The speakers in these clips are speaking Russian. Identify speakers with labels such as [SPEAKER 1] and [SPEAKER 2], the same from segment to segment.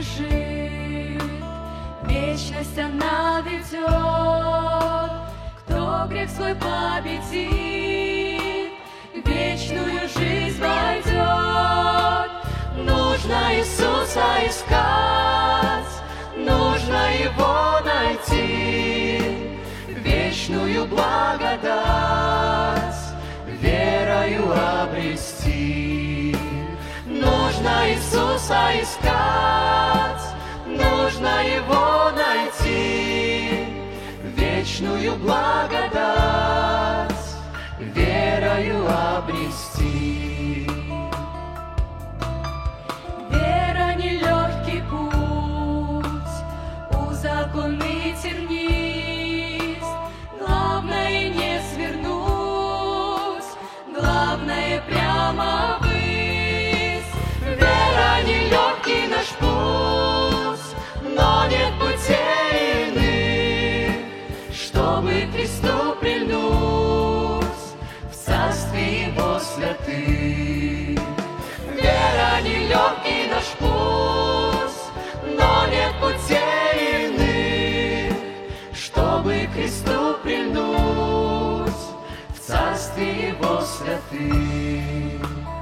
[SPEAKER 1] бежит, вечность она ведет. Кто грех свой победит, вечную жизнь войдет. Нужно Иисуса искать, нужно Его найти, вечную благодать верою обрести. Нужно Иисуса искать, нужно Его найти, вечную благодать верою обрести. Вера — нелегкий путь, узок он и тернист. Главное не свернуть, главное прямо ввысь. Вера — нелегкий наш путь, но нет путей иных, чтобы Христу прильнуть в царстве Его святых. Вера — нелегкий наш путь, но нет путей иных, чтобы Христу прильнуть в царстве Его святых.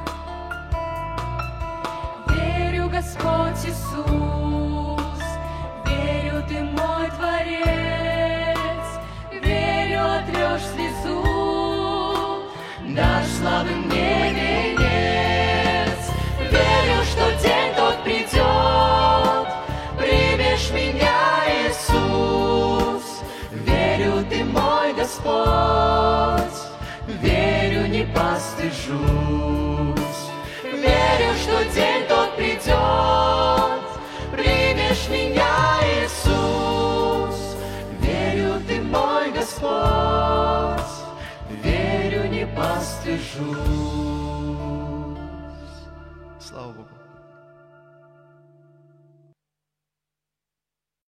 [SPEAKER 1] Верю, Господь Иисус, верю, Ты мой Творец, верю, отрешь слезу, дашь славы мне венец. Верю, что день тот придет, примешь меня, Иисус. Верю, Ты мой Господь, верю, не постыжусь. Верю, что день тот придет, примешь меня, Иисус. Верю, Ты мой Господь, верю, не постыжусь.